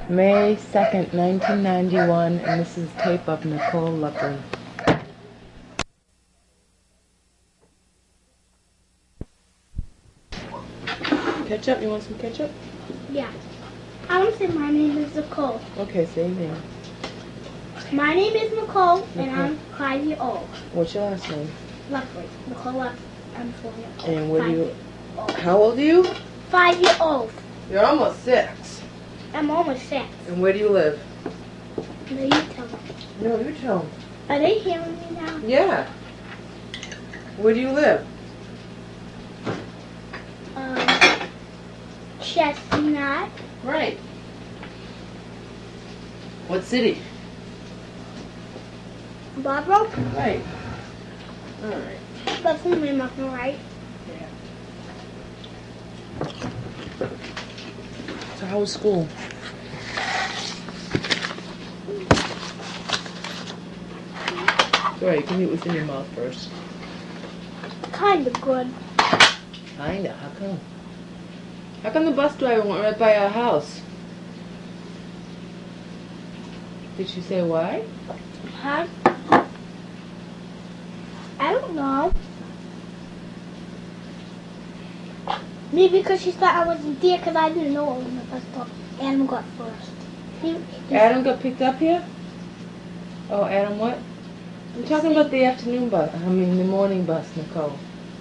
May 2nd, 1991, and this is tape of Nicole Luckley. Ketchup? You want some ketchup? Yeah. I want to say my name is Nicole. Okay, say your name. My name is Nicole, and I'm 5 years old. What's your last name? Luckley. Nicole Luckley. I'm 4 years old. And what do you... How old are you? 5 years old. You're almost 6. I'm almost 6. And where do you live? No, you tell me. No, you tell them. Are they hearing me now? Yeah. Where do you live? Chestnut. Right. What city? Barbara. Right. All right. That's who my mother, right? Yeah. So how was school? Sorry, you can eat what's in your mouth first. Kind of good. Kinda. How come? How come the bus driver went right by our house? Did she say why? Huh? I don't know. Maybe because she thought I wasn't there because I didn't know when the bus stop. Adam got first. Adam got picked up here? Oh, Adam what? I'm talking about the afternoon bus. I mean the morning bus, Nicole.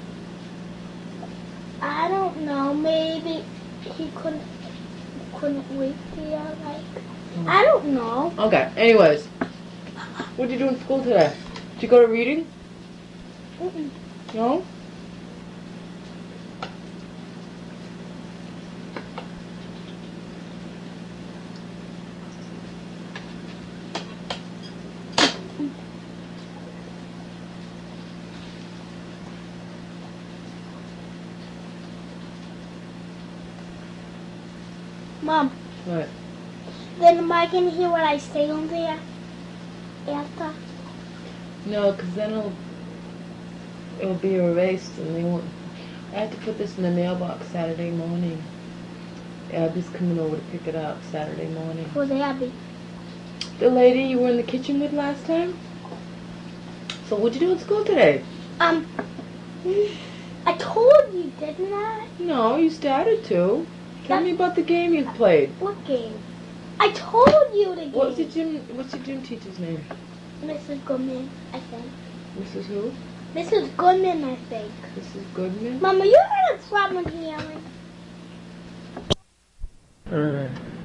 I don't know. Maybe he couldn't wait there. I don't know. Okay. Anyways, what did you do in school today? Did you go to reading? No. Mom. What? Then am I going to hear what I say on there after? No, because then it'll be erased and they won't. I have to put this in the mailbox Saturday morning. Abby's coming over to pick it up Saturday morning. Who's Abby? The lady you were in the kitchen with last time? So what'd you do at school today? I told you, didn't I? No, you started to. Tell me about the game you played. What game? I told you the game. What's your gym teacher's name? Mrs. Goodman, I think. Mrs. who? Mrs. Goodman, I think. Mrs. Goodman? Mama, you had a problem hearing. Alright.